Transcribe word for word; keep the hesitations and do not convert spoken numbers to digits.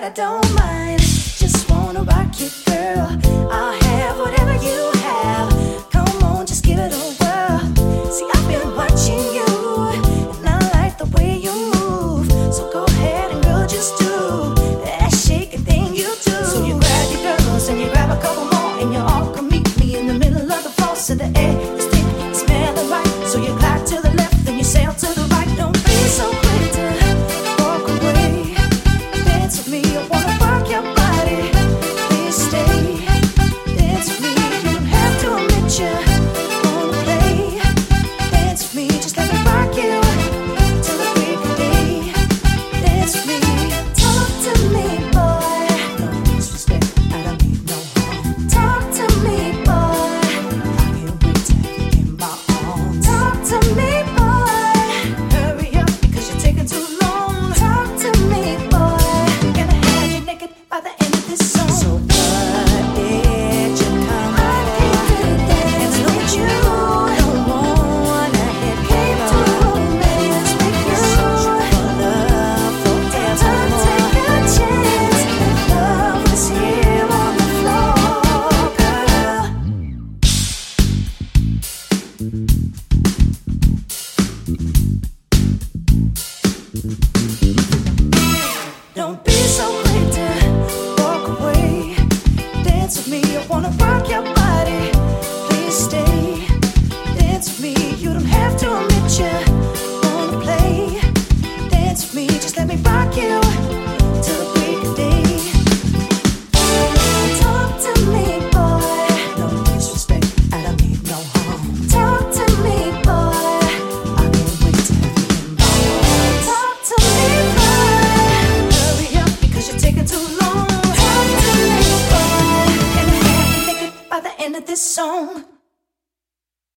I don't mind. Just wanna rock you, girl. I'll have whatever you have. Come on, just give it a whirl. See, I've been watching you, and I like the way you move. So go ahead and girl, just do that shaking thing you do. So you grab your girls and you grab a couple more, and you all come meet me in the middle of the floor. So the air is thick, smelling right. So you glide to the left and you sail to the right. Don't be so quick to walk away. Dance with me, I wanna rock your body. Please stay. Dance with me, you don't have to admit you wanna play. Dance with me, just let me rock you till the break of day. Dance with me, talk to me, boy. No disrespect, I don't need no harm. Talk to me, boy. I can't wait to get in my arms. Talk to me, boy. Hurry up because you're taking too long. Talk to me, boy. Gonna have you naked by the end of this song. So what did you come I came to dance with you. Don't wanna get came to romance with you. Search for love forevermore. Take a chance. Love was here on the floor, girl. Don't be so quick to walk away. Dance with me, I wanna rock your body. Please stay. Dance with me, you don't have to admit you